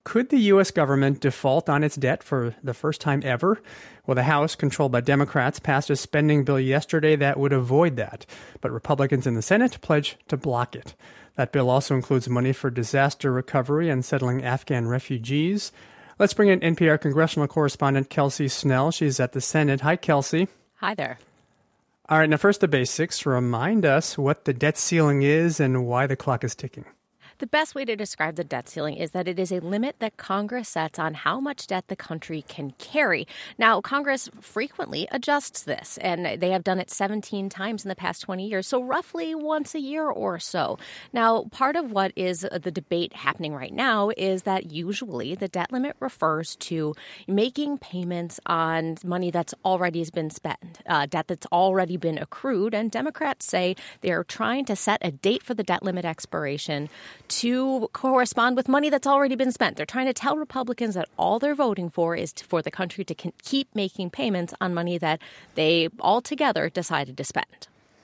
could the U.S. government default on its debt for the first time ever? Well, the House, controlled by Democrats, passed a spending bill yesterday that would avoid that. But Republicans in the Senate pledged to block it. That bill also includes money for disaster recovery and settling Afghan refugees. Let's bring in NPR congressional correspondent Kelsey Snell. She's at the Senate. Hi, Kelsey. Hi there. All right, now first the basics. Remind us what the debt ceiling is and why the clock is ticking. The best way to describe the debt ceiling is that it is a limit that Congress sets on how much debt the country can carry. Now, Congress frequently adjusts this, and they have done it 17 times in the past 20 years, so roughly once a year or so. Now, part of what is the debate happening right now is that usually the debt limit refers to making payments on money that's already been spent, debt that's already been accrued, and Democrats say they're trying to set a date for the debt limit expiration to correspond with money that's already been spent. They're trying to tell Republicans that all they're voting for is for the country to keep making payments on money that they altogether decided to spend.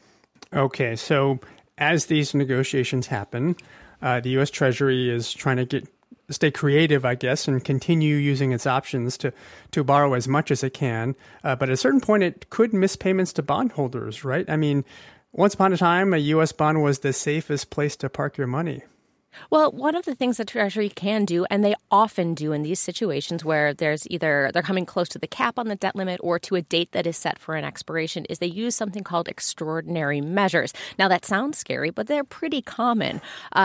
Okay, so as these negotiations happen, the U.S. Treasury is trying to stay creative, I guess, and continue using its options to borrow as much as it can. But at a certain point, it could miss payments to bondholders, right? I mean, once upon a time, a U.S. bond was the safest place to park your money. Well, one of the things that Treasury can do, and they often do in these situations where there's either they're coming close to the cap on the debt limit or to a date that is set for an expiration, is they use something called extraordinary measures. Now, that sounds scary, but they're pretty common.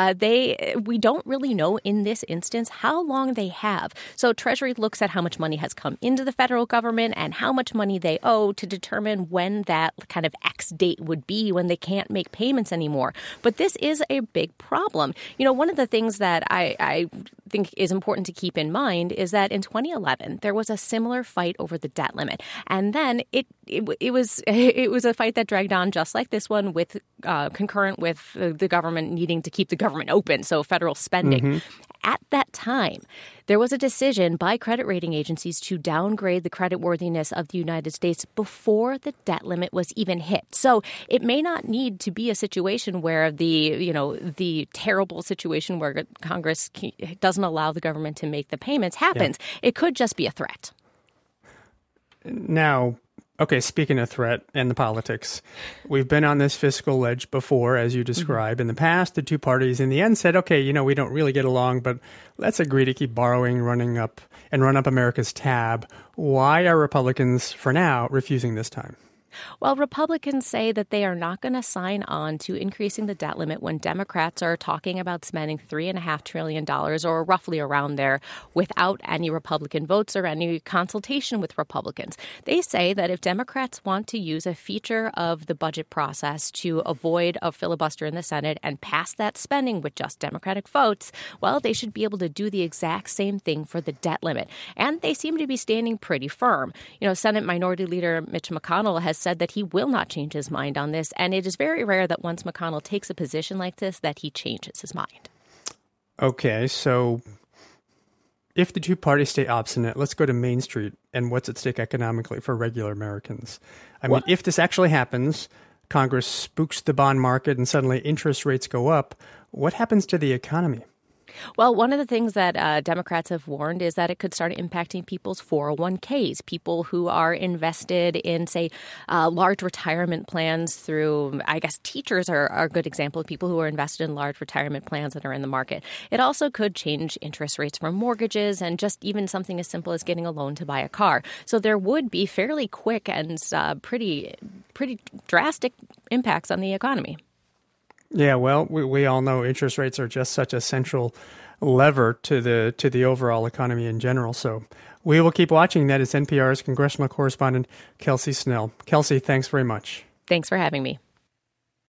We don't really know in this instance how long they have. So Treasury looks at how much money has come into the federal government and how much money they owe to determine when that kind of X date would be when they can't make payments anymore. But this is a big problem. You know, one of the things that I think is important to keep in mind is that in 2011, there was a similar fight over the debt limit. And then it was a fight that dragged on just like this one, with concurrent with the government needing to keep the government open, so federal spending. Mm-hmm. At that time, there was a decision by credit rating agencies to downgrade the creditworthiness of the United States before the debt limit was even hit. So it may not need to be a situation where the terrible situation where Congress doesn't allow the government to make the payments happens. Yeah. It could just be a threat. Now, okay, speaking of threat and the politics, we've been on this fiscal ledge before, as you described. Mm-hmm. In the past, the two parties in the end said, okay, we don't really get along, but let's agree to keep borrowing, run up America's tab. Why are Republicans, for now, refusing this time? Well, Republicans say that they are not going to sign on to increasing the debt limit when Democrats are talking about spending $3.5 trillion, or roughly around there, without any Republican votes or any consultation with Republicans. They say that if Democrats want to use a feature of the budget process to avoid a filibuster in the Senate and pass that spending with just Democratic votes, well, they should be able to do the exact same thing for the debt limit. And they seem to be standing pretty firm. Senate Minority Leader Mitch McConnell has said that he will not change his mind on this, and it is very rare that once McConnell takes a position like this that he changes his mind. Okay, so if the two parties stay obstinate, let's go to Main Street and what's at stake economically for regular Americans. I mean, if this actually happens, Congress spooks the bond market and suddenly interest rates go up, what happens to the economy? Well, one of the things that Democrats have warned is that it could start impacting people's 401ks, people who are invested in, say, large retirement plans through, I guess, teachers are a good example of people who are invested in large retirement plans that are in the market. It also could change interest rates for mortgages and just even something as simple as getting a loan to buy a car. So there would be fairly quick and pretty drastic impacts on the economy. Yeah, well, we all know interest rates are just such a central lever to the overall economy in general. So we will keep watching. That is NPR's congressional correspondent, Kelsey Snell. Kelsey, thanks very much. Thanks for having me.